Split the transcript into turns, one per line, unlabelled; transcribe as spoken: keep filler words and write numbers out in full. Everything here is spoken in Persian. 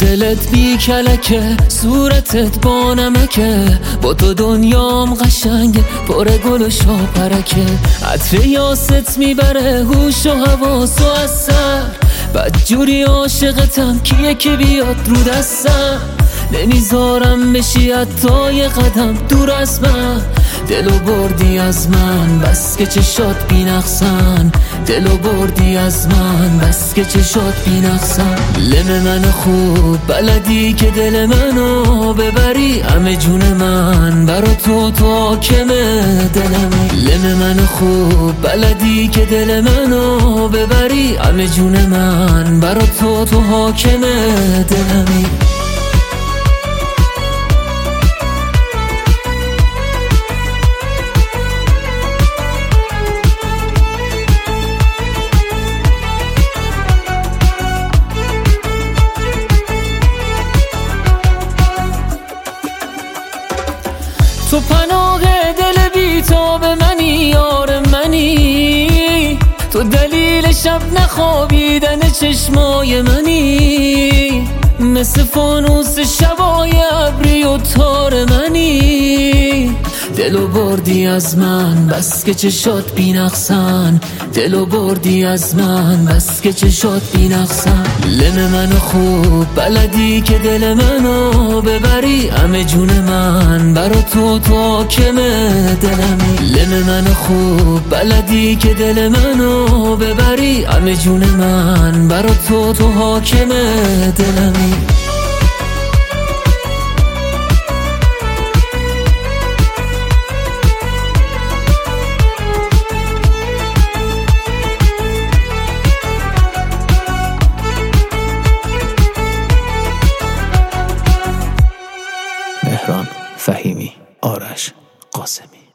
دلت بی کلکه، صورتت با نمکه، با تو دنیام قشنگه، پر گل و شاپرکه. عطر یاست میبره هوش و حواس و اثر، بدجوری عاشقتم کیه که بیاد رو دستم. نمیذارم بشی حتی یه قدم دور از من. دلو بردی از من بس که چشات بی نقصن، دلو بردی از من بس که چشات بی نقصن. لم من خوب بلدی که دل منو ببری، همه جون من برا تو تو حاکم دلمی. لم من خوب بلدی که دل منو ببری، همه جون من برا تو تو حاکم دلمی. تو پناه دل بیتاب منی، یار منی، تو دلیل شب نخوابیدن چشمای منی، مثل فانوس شبای ابری و تار منی. دلو بردی از من بس که چشات بی نقصن، دلو بردی از من بس که چشات بی نقصن. لم منو خوب بلدی که دل منو ببری، همه جون من برا تو تو حاکم دلمی. لم منو خوب بلدی که دل منو ببری، همه جون من برا تو تو حاکم دلمی.
مهران فهیمی، آرش قاسمی.